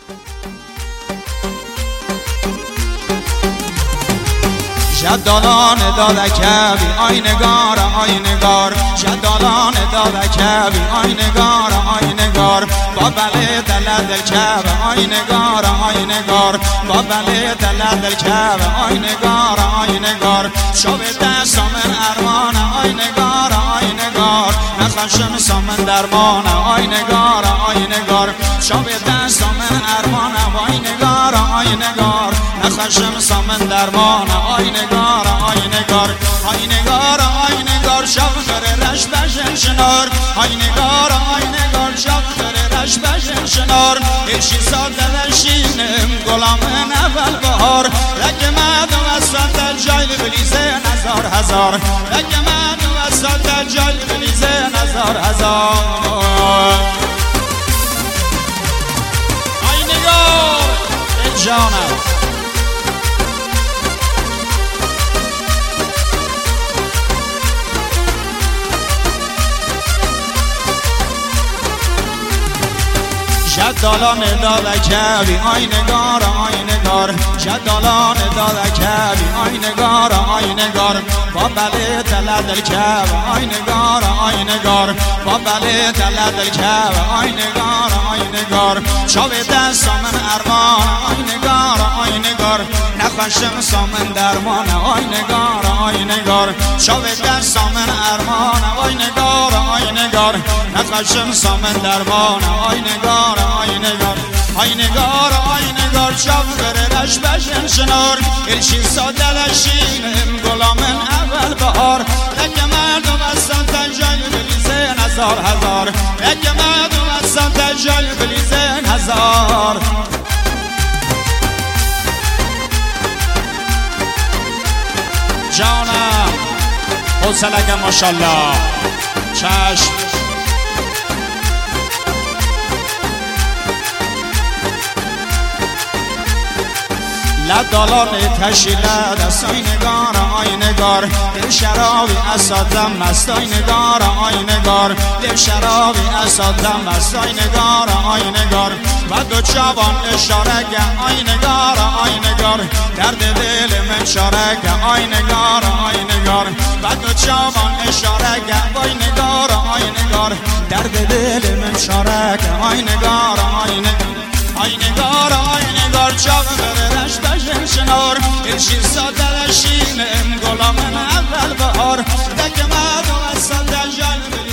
جدالان دادکبی آی نگار آی نگار، جدالان دادکبی آی نگار آی نگار، با بله دل دل کب آی نگار آی نگار، با بله دل دل کب آی نگار آی نگار، شو به دستم ارمان آی نگار آی نگار، نخشم سامن درمان آی نگار آی نگار، شو به دستم ارمان آی نگار آی نگار، نخشم سامن درمان آی نگار آی نگار، آی نگار آی نگار، شب داره رش بشن شنار آی نگار آی نگار، شب داره رش بشن شنار، ایشی سال دلشینم گلام اول بهار، لکه مردم وسط جایل بلیزه نزار هزار، لکه مردم وسط جایل بلیزه نزار هزار. آی نگار ای جانم جدالان دادکبی آی نگار آی نگار، جدالان دادکبی آی نگار آی نگار، با بله دل دل کب آی نگار آی نگار، با بله دل دل کب آی نگار آی نگار، چاو دست من ارمان آی نگار آی نگار، نخوشم سامن درمان آی نگار آی نگار، چاو دست من ارمان آی نگار آی نگار، نخوشم سامن درمان آی نگار آی نگار، آی نگار آی نگار، شب بره رش بشن شنار، الچین ساده لشینم گلامن اول بهار، لکه مردم هستن تنجای بلیزه نزار هزار، لکه مردم هستن تنجای بلیزه نزار. جانم حوصلگه ماشالله چشم لدالان تشیله دست آی نگار آی نگار، دل شرابی اساتم مست آی نگار آی نگار، دل شرابی اساتم مست آی نگار آی نگار، و دو جوان اشاره گه آی نگار آی نگار، درد دل من شاره گه آی نگار آی نگار، و دو جوان اشاره گه آی نگار آی نگار، درد دل من شاره گه آی نگار آی نگار، آی نگار آی نگار، چاو بره رش بشن شنار، الچین ساده لشینم گلام اول بهار، لکه مردم از سال دجال